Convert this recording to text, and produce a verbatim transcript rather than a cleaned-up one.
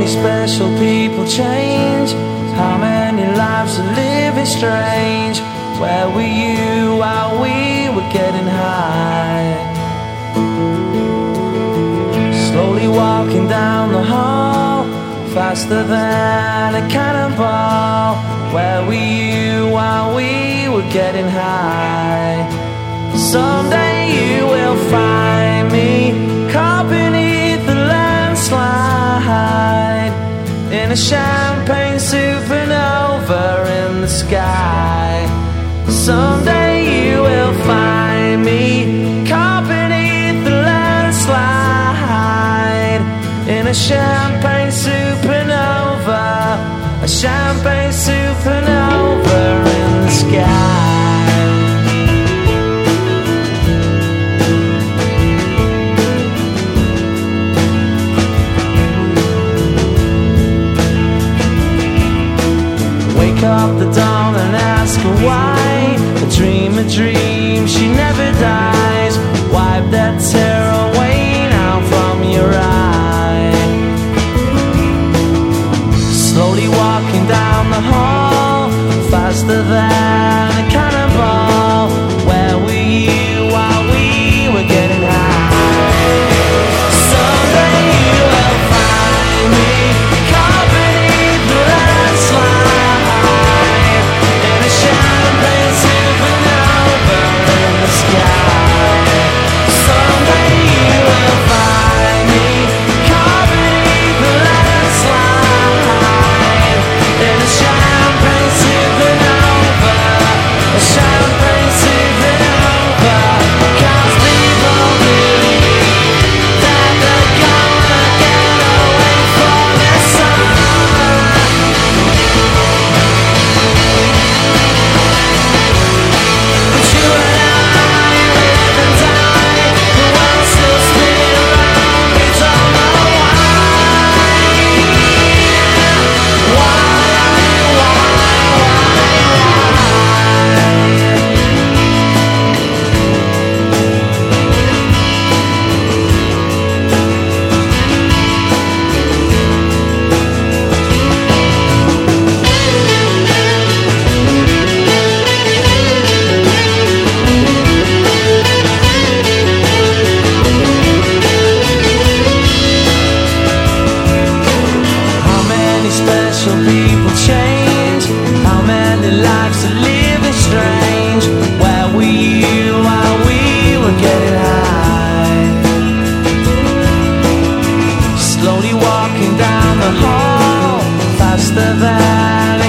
special people change? How many lives are living strange? Where were you while we were getting high? Slowly walking down the hall, faster than a cannonball. Where were you while we were getting high? Someday you will find me caught beneath the landslide, in a champagne supernova in the sky. Someday you will find me caught beneath the landslide, in a champagne supernova, a champagne supernova in the sky. Wake up the dawn and ask her why. A dream, a dream, she never dies. Wipe that tear away now from your eye. Slowly walking down the hall, faster than a cannonball. Where were you while we were getting high? Someday you will find me caught beneath the landslide, in a champagne supernova in the sky. Someday you will find me caught beneath the landslide, in a champagne supernova, a champagne supernova. 'Cause people believe that they're gonna get away from the sun. But you and I live and die, the world still spin around, we don't know why. Why, why, How many special people change? How many lives are living strange? Where were you while we were getting high? Slowly walking down the hall, faster than a